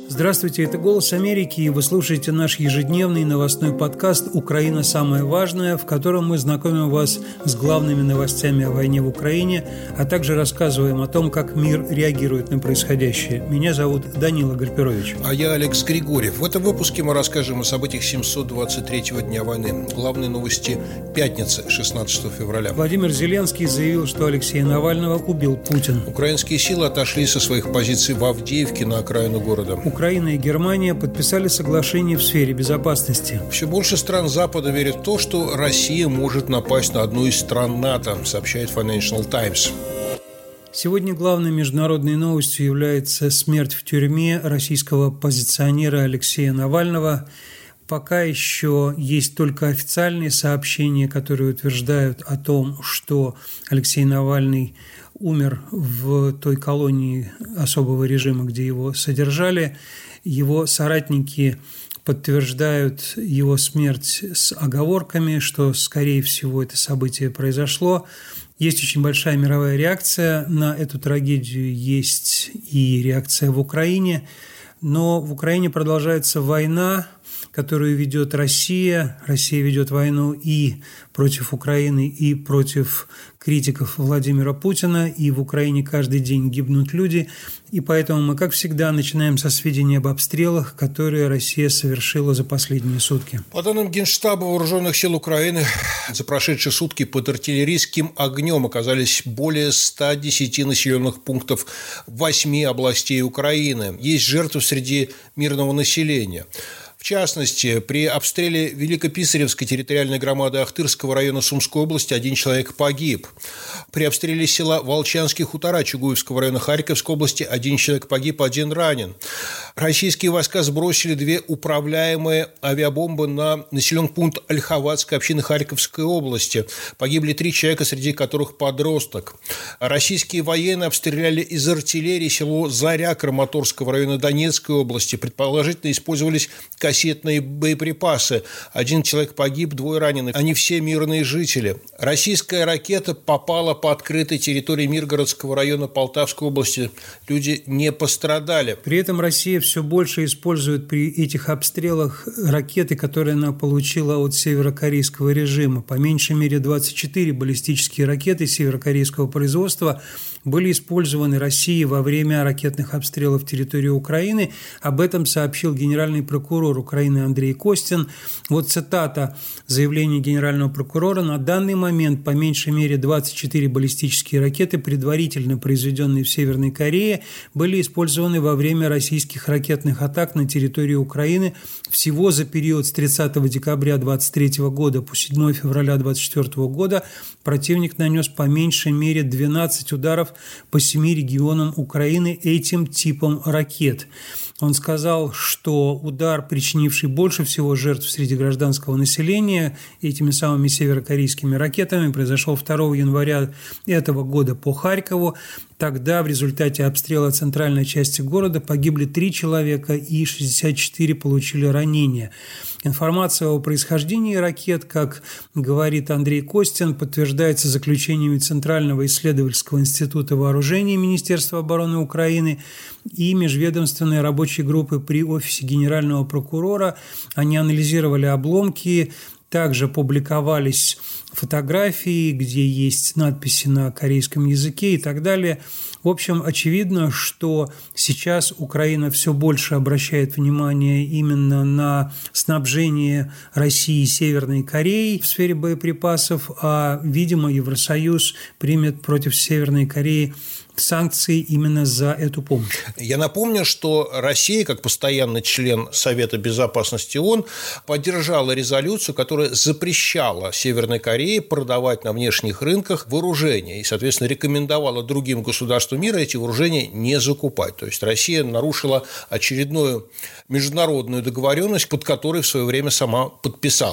Здравствуйте, это «Голос Америки», и вы слушаете наш ежедневный новостной подкаст «Украина. Самое важное», в котором мы знакомим вас с главными новостями о войне в Украине, а также рассказываем о том, как мир реагирует на происходящее. Меня зовут Данила Гальперович. А я Алекс Григорьев. В этом выпуске мы расскажем о событиях 723-го дня войны. Главные новости пятницы, 16 февраля. Владимир Зеленский заявил, что Алексея Навального убил Путин. Украинские силы отошли со своих позиций в Авдеевке на окраину города. Украина и Германия подписали соглашение в сфере безопасности. Все больше стран Запада верят в то, что Россия может напасть на одну из стран НАТО, сообщает Financial Times. Сегодня главной международной новостью является смерть в тюрьме российского оппозиционера Алексея Навального. Пока еще есть только официальные сообщения, которые утверждают о том, что Алексей Навальный умер в той колонии особого режима, где его содержали. Его соратники подтверждают его смерть с оговорками, что, скорее всего, это событие произошло. Есть очень большая мировая реакция на эту трагедию, есть и реакция в Украине. Но в Украине продолжается война, которую ведет Россия. Россия ведет войну и против Украины, и против критиков Владимира Путина. И в Украине каждый день гибнут люди. И поэтому мы, как всегда, начинаем со сведений об обстрелах, которые Россия совершила за последние сутки. По данным Генштаба Вооруженных сил Украины, за прошедшие сутки под артиллерийским огнем оказались более 110 населенных пунктов 8 областей Украины. Есть жертвы среди мирного населения. В частности, при обстреле Великописаревской территориальной громады Ахтырского района Сумской области один человек погиб. При обстреле села Волчанские хутора Чугуевского района Харьковской области один человек погиб, один ранен. Российские войска сбросили 2 управляемые авиабомбы на населенный пункт Ольховатской общины Харьковской области. Погибли 3 человека, среди которых подросток. Российские военные обстреляли из артиллерии село Заря Краматорского района Донецкой области. Предположительно, использовались кассетные боеприпасы. 1 человек погиб, 2 ранены. Они все мирные жители. Российская ракета попала по открытой территории Миргородского района Полтавской области. Люди не пострадали. При этом Россия все больше использует при этих обстрелах ракеты, которые она получила от северокорейского режима. По меньшей мере 24 баллистические ракеты северокорейского производства были использованы Россией во время ракетных обстрелов территории Украины. Об этом сообщил генеральный прокурор Украины Андрей Костин. Вот цитата заявления генерального прокурора. На данный момент по меньшей мере 24 баллистические ракеты, предварительно произведенные в Северной Корее, были использованы во время российских ракетных атак на территории Украины. Всего за период с 30 декабря 2023 года по 7 февраля 2024 года противник нанес по меньшей мере 12 ударов по 7 регионам Украины этим типом ракет. Он сказал, что удар, причинивший больше всего жертв среди гражданского населения этими самыми северокорейскими ракетами, произошел 2 января этого года по Харькову. Тогда в результате обстрела центральной части города погибли 3 человека и 64 получили ранения. Информация о происхождении ракет, как говорит Андрей Костин, подтверждается заключениями Центрального исследовательского института вооружений Министерства обороны Украины и межведомственной рабочей группы при офисе генерального прокурора. Они анализировали обломки. Также публиковались фотографии, где есть надписи на корейском языке и так далее. В общем, очевидно, что сейчас Украина все больше обращает внимание именно на снабжение России Северной Кореей в сфере боеприпасов, а, видимо, Евросоюз примет против Северной Кореи санкции именно за эту помощь. Я напомню, что Россия, как постоянный член Совета безопасности ООН, поддержала резолюцию, которая запрещала Северной Корее продавать на внешних рынках вооружения и, соответственно, рекомендовала другим государствам мира эти вооружения не закупать. То есть Россия нарушила очередную международную договоренность, под которой в свое время сама подписалась.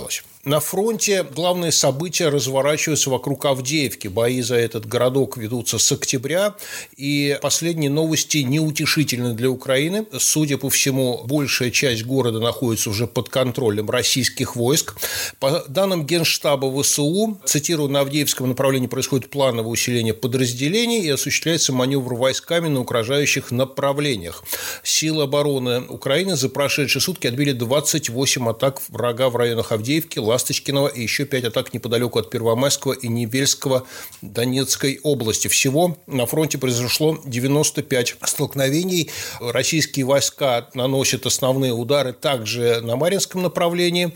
На фронте главные события разворачиваются вокруг Авдеевки. Бои за этот городок ведутся с октября, и последние новости неутешительны для Украины. Судя по всему, большая часть города находится уже под контролем российских войск. По данным Генштаба ВСУ, цитирую, на Авдеевском направлении происходит плановое усиление подразделений и осуществляется маневр войсками на угрожающих направлениях. Силы обороны Украины за прошедшие сутки отбили 28 атак врага в районах Авдеевки, Ласточкиного и еще 5 атак неподалеку от Первомайского и Невельского Донецкой области. Всего на фронте произошло 95 столкновений. Российские войска наносят основные удары также на Марьинском направлении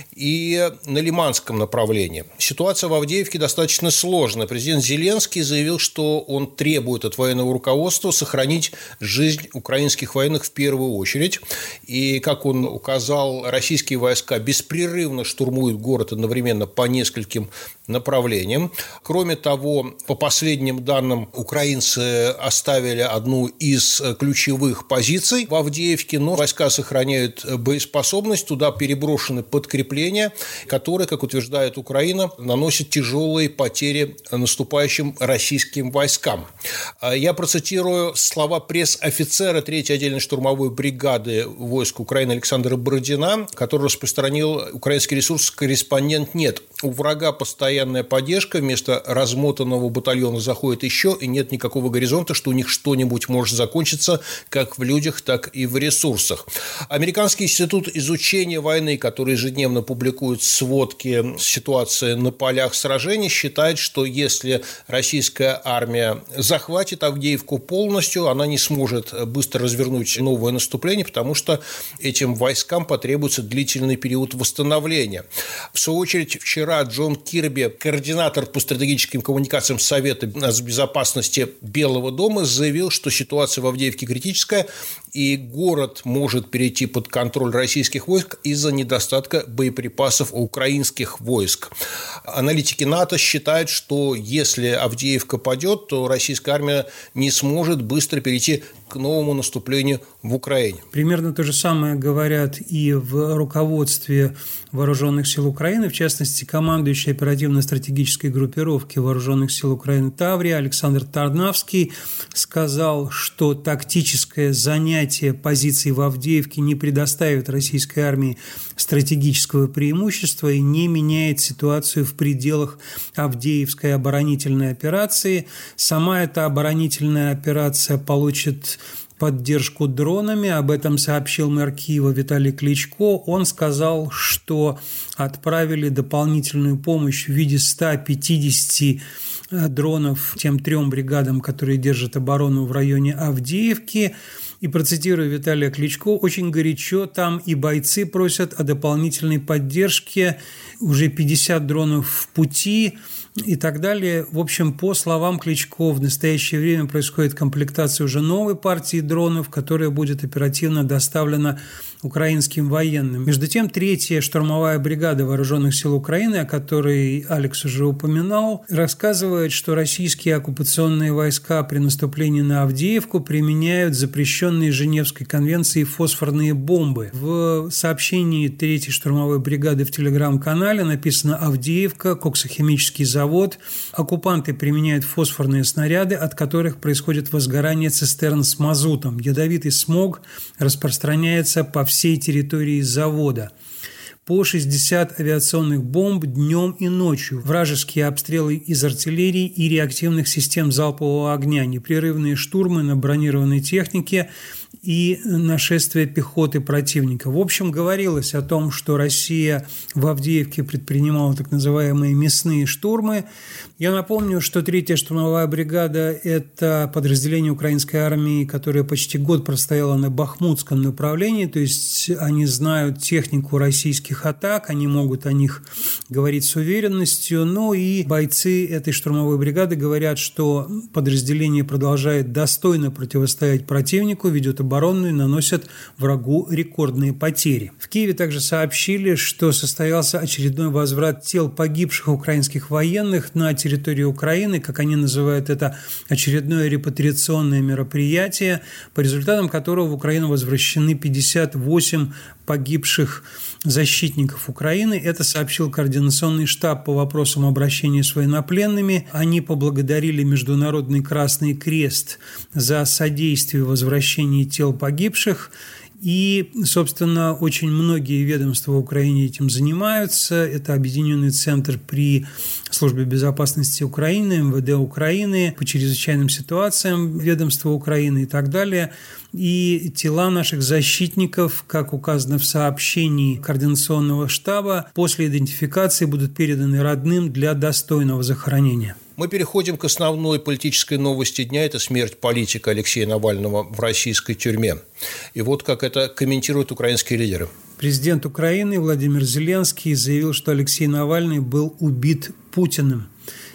и на Лиманском направлении. Ситуация в Авдеевке достаточно сложная. Президент Зеленский заявил, что он требует от военного руководства сохранить жизнь украинских военных в первую очередь. И, как он указал, российские войска беспрерывно штурмуют город одновременно по нескольким направлениям. Кроме того, по последним данным, украинцы оставили одну из ключевых позиций в Авдеевке, но войска сохраняют боеспособность, туда переброшены подкрепления, которые, как утверждает Украина, наносят тяжелые потери наступающим российским войскам. Я процитирую слова пресс-офицера 3-й отдельной штурмовой бригады войск Украины Александра Бородина, который распространил украинский ресурс «Корреспондент нет». У врага постоянная поддержка, вместо размотанного батальона заходит еще, и нет никакого горизонта, что у них что-нибудь может закончиться как в людях, так и в ресурсах. Американский институт изучения войны, который ежедневно публикует сводки ситуации на полях сражений, считает, что если российская армия захватит Авдеевку полностью, она не сможет быстро развернуть новое наступление, потому что этим войскам потребуется длительный период восстановления. В свою очередь, вчера Джон Кирби, координатор по стратегическим коммуникациям Совета безопасности Белого дома, заявил, что ситуация в Авдеевке критическая, и город может перейти под контроль российских войск из-за недостатка боеприпасов у украинских войск. Аналитики НАТО считают, что если Авдеевка падет, то российская армия не сможет быстро перейти к новому наступлению в Украине. Примерно то же самое говорят и в руководстве Вооруженных сил Украины, в частности, командующий оперативно-стратегической группировки Вооруженных сил Украины Таврия Александр Тарнавский сказал, что тактическое занятие позиций в Авдеевке не предоставит российской армии стратегического преимущества и не меняет ситуацию в пределах Авдеевской оборонительной операции. Сама эта оборонительная операция получит поддержку дронами. Об этом сообщил мэр Киева Виталий Кличко. Он сказал, что отправили дополнительную помощь в виде 150 дронов тем 3 бригадам, которые держат оборону в районе Авдеевки. И, процитирую Виталия Кличко, очень горячо там и бойцы просят о дополнительной поддержке, уже 50 дронов в пути и так далее. В общем, по словам Кличко, в настоящее время происходит комплектация уже новой партии дронов, которая будет оперативно доставлена украинским военным. Между тем, 3-я штурмовая бригада Вооруженных сил Украины, о которой Алекс уже упоминал, рассказывает, что российские оккупационные войска при наступлении на Авдеевку применяют запрещенные Женевской конвенцией фосфорные бомбы. В сообщении 3-й штурмовой бригады в телеграм-канале написано «Авдеевка, коксохимический завод. Оккупанты применяют фосфорные снаряды, от которых происходит возгорание цистерн с мазутом. Ядовитый смог распространяется по всей территории завода. По 60 авиационных бомб днем и ночью, вражеские обстрелы из артиллерии и реактивных систем залпового огня, непрерывные штурмы на бронированной технике и нашествие пехоты противника». В общем, говорилось о том, что Россия в Авдеевке предпринимала так называемые мясные штурмы. Я напомню, что 3-я штурмовая бригада – это подразделение украинской армии, которое почти год простояло на Бахмутском направлении, то есть они знают технику российских атак, они могут о них говорить с уверенностью, но и бойцы этой штурмовой бригады говорят, что подразделение продолжает достойно противостоять противнику, ведет оборонную, наносят врагу рекордные потери. В Киеве также сообщили, что состоялся очередной возврат тел погибших украинских военных на территорию Украины, как они называют это, очередное репатриационное мероприятие, по результатам которого в Украину возвращены 58 погибших защитников Украины. Это сообщил Координационный штаб по вопросам обращения с военнопленными. Они поблагодарили Международный Красный Крест за содействие в возвращении тел погибших. И, собственно, очень многие ведомства в Украине этим занимаются. Это Объединенный центр при Службе безопасности Украины, МВД Украины, по чрезвычайным ситуациям ведомства Украины и так далее. И тела наших защитников, как указано в сообщении Координационного штаба, после идентификации будут переданы родным для достойного захоронения. Мы переходим к основной политической новости дня. Это смерть политика Алексея Навального в российской тюрьме. И вот как это комментируют украинские лидеры. Президент Украины Владимир Зеленский заявил, что Алексей Навальный был убит Путиным.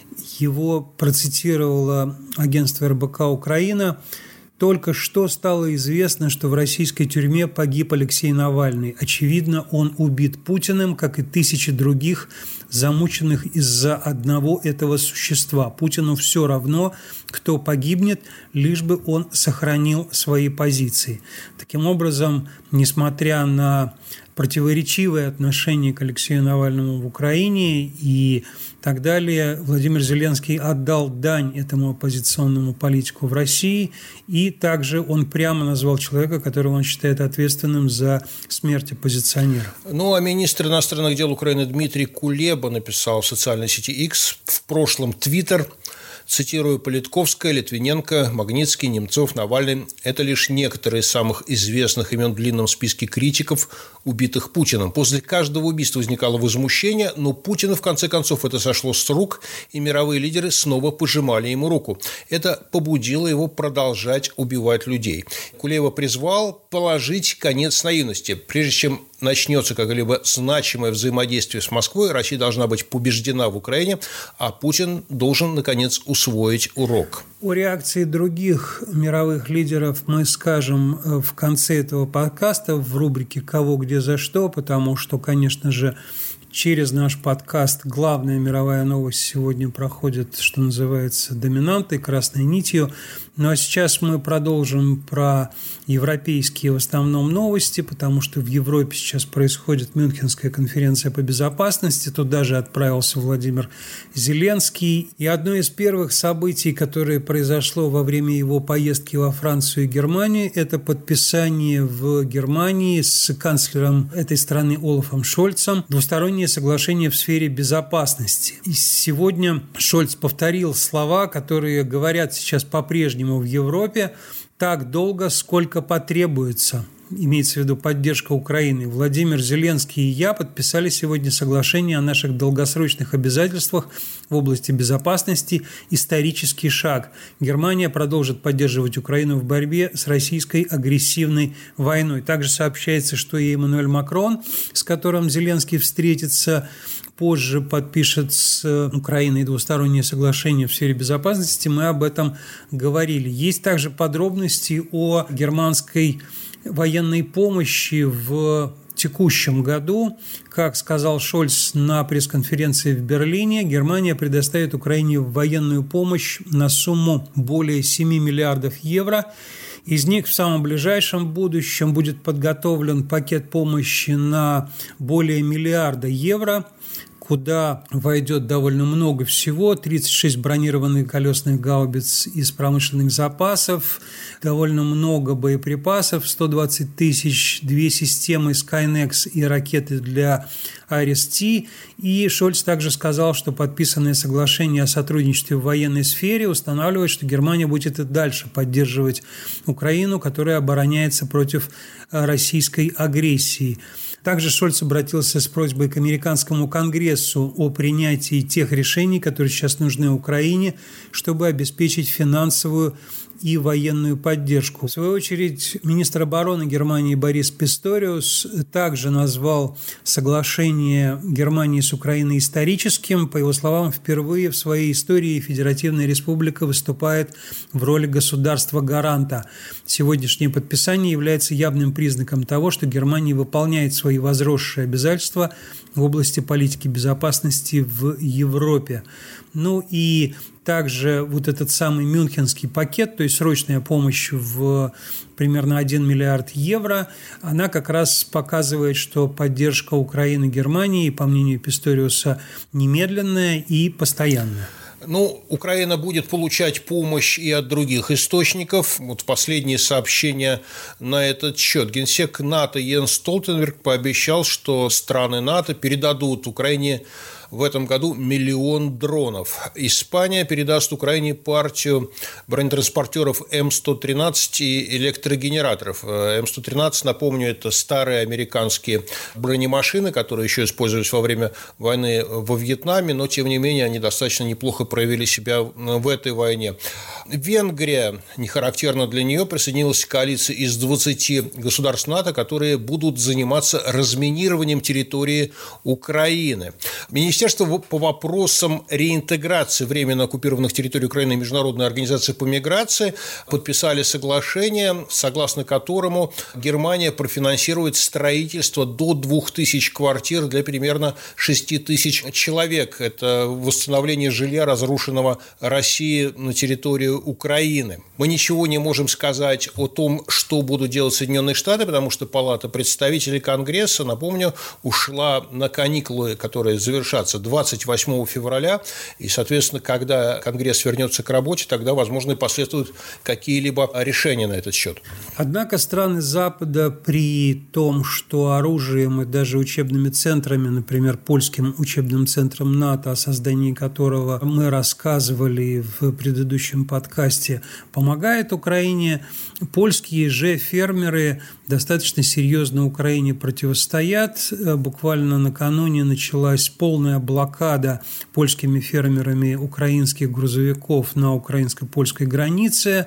Его процитировало агентство РБК «Украина». Только что стало известно, что в российской тюрьме погиб Алексей Навальный. Очевидно, он убит Путиным, как и тысячи других, замученных из-за одного этого существа. Путину все равно, кто погибнет, лишь бы он сохранил свои позиции. Таким образом, несмотря на противоречивое отношение к Алексею Навальному в Украине и так далее, Владимир Зеленский отдал дань этому оппозиционному политику в России, и также он прямо назвал человека, которого он считает ответственным за смерть оппозиционера. Ну, а министр иностранных дел Украины Дмитрий Кулеба написал в социальной сети X, в прошлом Twitter, цитирую: «Политковская, Литвиненко, Магнитский, Немцов, Навальный – это лишь некоторые из самых известных имен в длинном списке критиков, убитых Путиным. После каждого убийства возникало возмущение, но Путину, в конце концов, это сошло с рук, и мировые лидеры снова пожимали ему руку. Это побудило его продолжать убивать людей». Кулеба призвал положить конец наивности. Прежде чем начнется какое-либо значимое взаимодействие с Москвой, Россия должна быть побеждена в Украине, а Путин должен, наконец, усвоить урок. О реакции других мировых лидеров мы скажем в конце этого подкаста в рубрике «Кого, где, за что», потому что, конечно же, через наш подкаст главная мировая новость сегодня проходит, что называется, доминантой, красной нитью. Ну а сейчас мы продолжим про европейские в основном новости, потому что в Европе сейчас происходит Мюнхенская конференция по безопасности. Туда же отправился Владимир Зеленский. И одно из первых событий, которое произошло во время его поездки во Францию и Германию, это подписание в Германии с канцлером этой страны Олафом Шольцем двустороннее соглашение в сфере безопасности. И сегодня Шольц повторил слова, которые говорят сейчас по-прежнему в Европе: так долго, сколько потребуется. Имеется в виду поддержка Украины. Владимир Зеленский и я подписали сегодня соглашение о наших долгосрочных обязательствах в области безопасности. Исторический шаг. Германия продолжит поддерживать Украину в борьбе с российской агрессивной войной. Также сообщается, что и Эммануэль Макрон, с которым Зеленский встретится, позже подпишет с Украиной двустороннее соглашение в сфере безопасности. Мы об этом говорили. Есть также подробности о германской военной помощи в текущем году. Как сказал Шольц на пресс-конференции в Берлине, Германия предоставит Украине военную помощь на сумму более 7 миллиардов евро. Из них в самом ближайшем будущем будет подготовлен пакет помощи на более миллиарда евро, куда войдет довольно много всего: 36 бронированных колесных гаубиц из промышленных запасов, довольно много боеприпасов, 120 тысяч, 2 системы Skynex и ракеты для IRIS-T. И Шольц также сказал, что подписанное соглашение о сотрудничестве в военной сфере устанавливает, что Германия будет и дальше поддерживать Украину, которая обороняется против российской агрессии. Также Шольц обратился с просьбой к американскому Конгрессу о принятии тех решений, которые сейчас нужны Украине, чтобы обеспечить финансовую и военную поддержку. В свою очередь, министр обороны Германии Борис Писториус также назвал соглашение Германии с Украиной историческим. По его словам, впервые в своей истории Федеративная Республика выступает в роли государства-гаранта. Сегодняшнее подписание является явным признаком того, что Германия выполняет свои возросшие обязательства в области политики безопасности в Европе. Ну и также вот этот самый мюнхенский пакет, то есть срочная помощь в примерно 1 миллиард евро, она как раз показывает, что поддержка Украины Германии, по мнению Писториуса, немедленная и постоянная. Украина будет получать помощь и от других источников. Вот последние сообщения на этот счет. Генсек НАТО Йенс Столтенберг пообещал, что страны НАТО передадут Украине в этом году 1 миллион дронов. Испания передаст Украине партию бронетранспортеров М113 и электрогенераторов. М113, напомню, это старые американские бронемашины, которые еще использовались во время войны во Вьетнаме, но, тем не менее, они достаточно неплохо проявили себя в этой войне. Венгрия, не характерно для нее, присоединилась к коалиции из 20 государств НАТО, которые будут заниматься разминированием территории Украины. Министерство по вопросам реинтеграции временно оккупированных территорий Украины и Международная организация по миграции подписали соглашение, согласно которому Германия профинансирует строительство до 2000 квартир для примерно 6000 человек. Это восстановление жилья, разрушенного Россией на территории Украины. Мы ничего не можем сказать о том, что будут делать Соединенные Штаты, потому что Палата представителей Конгресса, напомню, ушла на каникулы, которые завершатся 28 февраля, и, соответственно, когда Конгресс вернется к работе, тогда, возможно, и последуют какие-либо решения на этот счет. Однако страны Запада при том, что оружием и даже учебными центрами, например, польским учебным центром НАТО, о создании которого мы рассказывали в предыдущем подкасте, помогает Украине, польские же фермеры достаточно серьезно Украине противостоят. Буквально накануне началась полная блокада польскими фермерами украинских грузовиков на украинско-польской границе.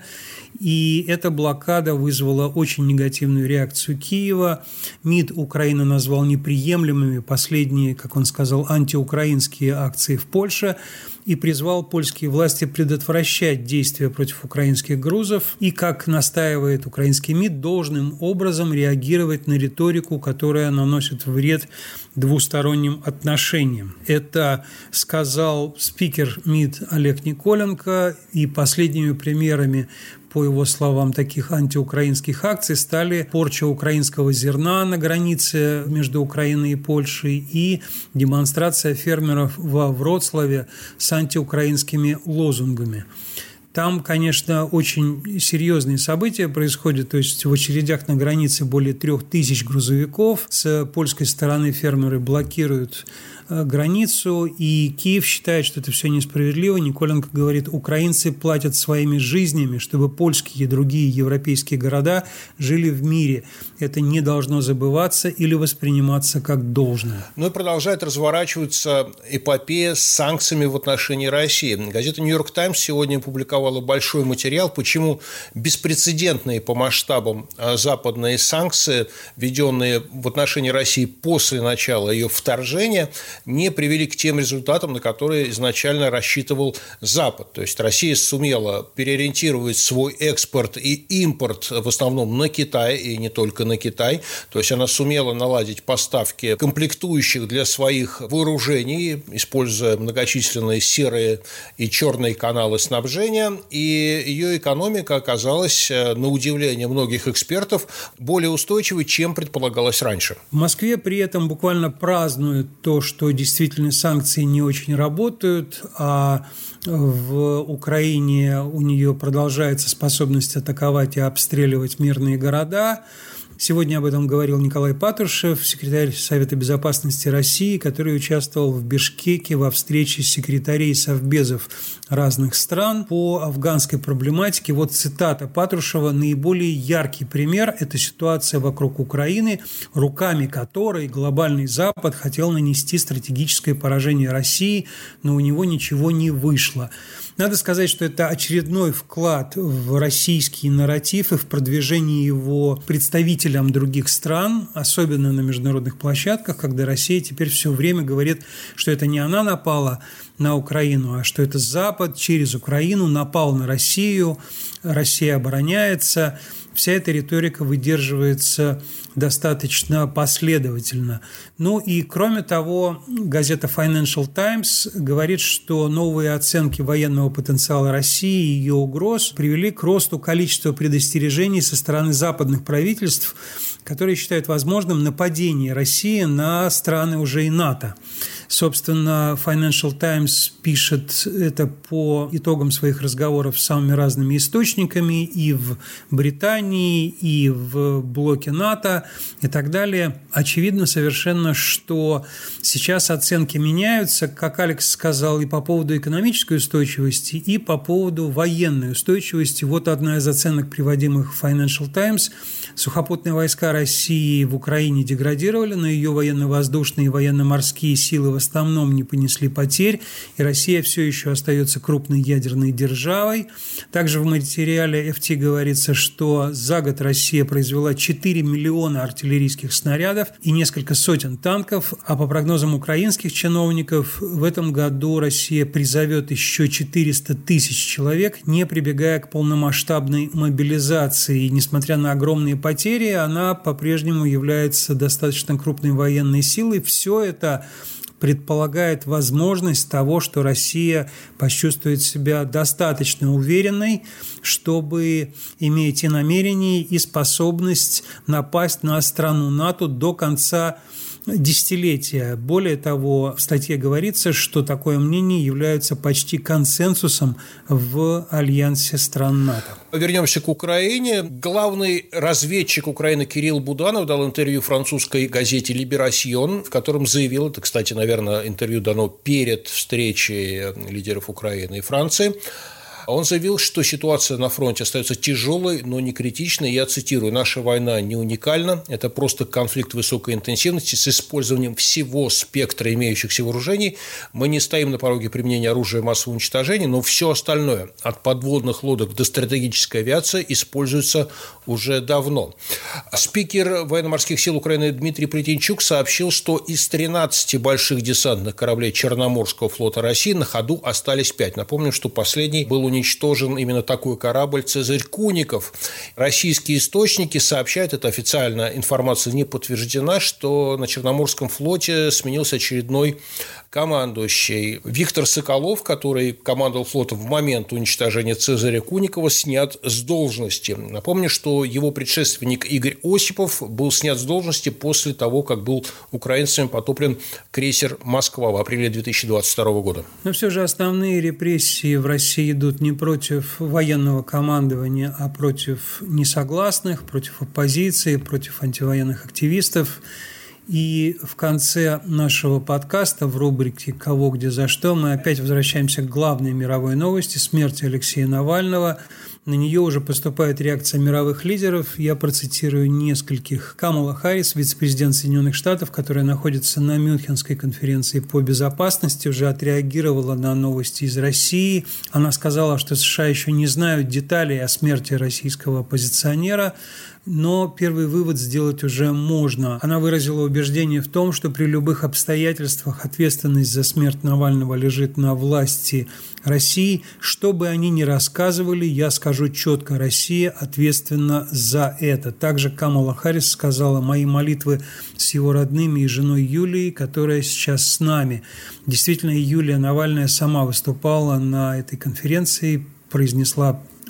И эта блокада вызвала очень негативную реакцию Киева. МИД Украины назвал неприемлемыми последние, как он сказал, антиукраинские акции в Польше и призвал польские власти предотвращать действия против украинских грузов и, как настаивает украинский МИД, должным образом реагировать на риторику, которая наносит вред двусторонним отношениям. Это сказал спикер МИД Олег Николенко, и последними примерами, по его словам, таких антиукраинских акций стали порча украинского зерна на границе между Украиной и Польшей и демонстрация фермеров во Вроцлаве с антиукраинскими лозунгами. Там, конечно, очень серьезные события происходят, то есть в очередях на границе более 3000 грузовиков. С польской стороны фермеры блокируют границу, и Киев считает, что это все несправедливо. Николенко говорит, украинцы платят своими жизнями, чтобы польские и другие европейские города жили в мире. Это не должно забываться или восприниматься как должное. Ну и продолжает разворачиваться эпопея с санкциями в отношении России. Газета «Нью-Йорк Таймс» сегодня опубликовала большой материал, почему беспрецедентные по масштабам западные санкции, введенные в отношении России после начала ее вторжения, не привели к тем результатам, на которые изначально рассчитывал Запад. То есть Россия сумела переориентировать свой экспорт и импорт в основном на Китай, и не только на Китай. То есть она сумела наладить поставки комплектующих для своих вооружений, используя многочисленные серые и черные каналы снабжения, и ее экономика оказалась, на удивление многих экспертов, более устойчивой, чем предполагалось раньше. В Москве при этом буквально празднуют то, что действительно санкции не очень работают, а в Украине у нее продолжается способность атаковать и обстреливать мирные города. Сегодня об этом говорил Николай Патрушев, секретарь Совета безопасности России, который участвовал в Бишкеке во встрече секретарей совбезов разных стран по афганской проблематике. Вот цитата Патрушева: «Наиболее яркий пример – это ситуация вокруг Украины, руками которой глобальный Запад хотел нанести стратегическое поражение России, но у него ничего не вышло». Надо сказать, что это очередной вклад в российский нарратив и в продвижение его представителям других стран, особенно на международных площадках, когда Россия теперь все время говорит, что это не она напала на Украину, а что это Запад через Украину напал на Россию, Россия обороняется. Вся эта риторика выдерживается достаточно последовательно. Ну и кроме того, газета Financial Times говорит, что новые оценки военного потенциала России и ее угроз привели к росту количества предостережений со стороны западных правительств, которые считают возможным нападение России на страны уже и НАТО. Собственно, Financial Times пишет это по итогам своих разговоров с самыми разными источниками и в Британии, и в блоке НАТО и так далее. Очевидно совершенно, что сейчас оценки меняются, как Алекс сказал, и по поводу экономической устойчивости, и по поводу военной устойчивости. Вот одна из оценок, приводимых в Financial Times. Сухопутные войска России в Украине деградировали, но ее военно-воздушные и военно-морские силы в основном не понесли потерь, и Россия все еще остается крупной ядерной державой. Также в материале FT говорится, что за год Россия произвела 4 миллиона артиллерийских снарядов и несколько сотен танков, а по прогнозам украинских чиновников в этом году Россия призовет еще 400 тысяч человек, не прибегая к полномасштабной мобилизации. И несмотря на огромные потери, она по-прежнему является достаточно крупной военной силой. Все это предполагает возможность того, что Россия почувствует себя достаточно уверенной, чтобы иметь и намерение, и способность напасть на страну НАТО до конца десятилетия. Более того, в статье говорится, что такое мнение является почти консенсусом в альянсе стран НАТО. Вернемся к Украине. Главный разведчик Украины Кирилл Буданов дал интервью французской газете «Либерасьон», в котором заявил, это, кстати, наверное, интервью дано перед встречей лидеров Украины и Франции, он заявил, что ситуация на фронте остается тяжелой, но не критичной. Я цитирую: «Наша война не уникальна. Это просто конфликт высокой интенсивности с использованием всего спектра имеющихся вооружений. Мы не стоим на пороге применения оружия массового уничтожения, но все остальное, от подводных лодок до стратегической авиации, используется уже давно». Спикер военно-морских сил Украины Дмитрий Плетенчук сообщил, что из 13 больших десантных кораблей Черноморского флота России на ходу остались 5. Напомню, что последний был уничтожен именно такой корабль «Цезарь Куников». Российские источники сообщают, это официальная информация не подтверждена, что на Черноморском флоте сменился очередной командующий. Виктор Соколов, который командовал флотом в момент уничтожения Цезаря Куникова, снят с должности. Напомню, что его предшественник Игорь Осипов был снят с должности после того, как был украинцами потоплен крейсер «Москва» в апреле 2022 года. Но все же основные репрессии в России идут не против военного командования, а против несогласных, против оппозиции, против антивоенных активистов. И в конце нашего подкаста в рубрике «Кого, где, за что» мы опять возвращаемся к главной мировой новости – смерти Алексея Навального. На нее уже поступает реакция мировых лидеров. Я процитирую нескольких. Камала Харрис, вице-президент Соединенных Штатов, которая находится на Мюнхенской конференции по безопасности, уже отреагировала на новости из России. Она сказала, что США еще не знают деталей о смерти российского оппозиционера, но первый вывод сделать уже можно. Она выразила убеждение в том, что при любых обстоятельствах ответственность за смерть Навального лежит на власти России. Что бы они ни рассказывали, я скажу четко: Россия ответственна за это. Также Камала Харрис сказала: «Мои молитвы с его родными и женой Юлией, которая сейчас с нами». Действительно, Юлия Навальная сама выступала на этой конференции, произнесла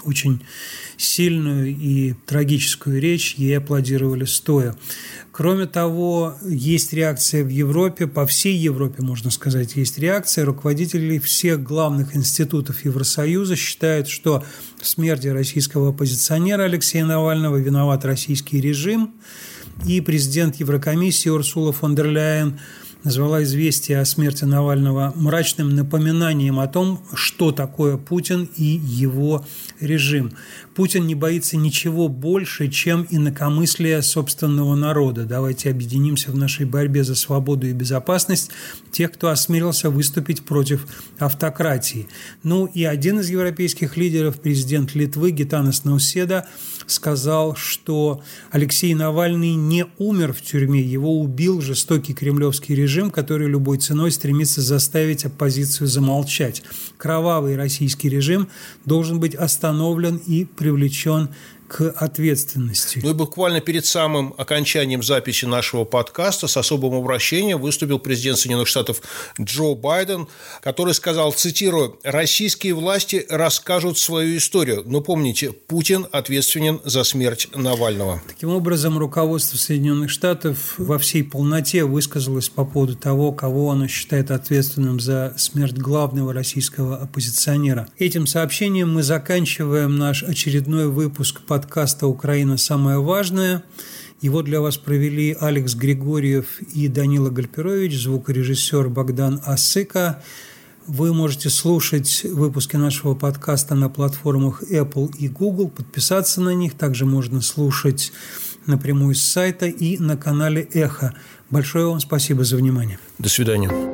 очень сильную и трагическую речь, ей аплодировали стоя. Кроме того, есть реакция в Европе, по всей Европе, можно сказать, есть реакция. Руководители всех главных институтов Евросоюза считают, что в смерти российского оппозиционера Алексея Навального виноват российский режим, и президент Еврокомиссии Урсула фон дер Ляйен назвала известие о смерти Навального мрачным напоминанием о том, что такое Путин и его режим. Путин не боится ничего больше, чем инакомыслие собственного народа. Давайте объединимся в нашей борьбе за свободу и безопасность тех, кто осмелился выступить против автократии. Ну и один из европейских лидеров, президент Литвы Гитанас Науседа, сказал, что Алексей Навальный не умер в тюрьме, его убил жестокий кремлевский режим, который любой ценой стремится заставить оппозицию замолчать. Кровавый российский режим должен быть остановлен и привлечен к ответственности. Ну и буквально перед самым окончанием записи нашего подкаста с особым обращением выступил президент Соединенных Штатов Джо Байден, который сказал, цитирую, «Российские власти расскажут свою историю, но помните, Путин ответственен за смерть Навального». Таким образом, руководство Соединенных Штатов во всей полноте высказалось по поводу того, кого оно считает ответственным за смерть главного российского оппозиционера. Этим сообщением мы заканчиваем наш очередной выпуск подкаста «Украина. Самое важное». Его для вас провели Алекс Григорьев и Данила Гальперович, звукорежиссер Богдан Асыка. Вы можете слушать выпуски нашего подкаста на платформах Apple и Google, подписаться на них. Также можно слушать напрямую с сайта и на канале «Эхо». Большое вам спасибо за внимание. До свидания.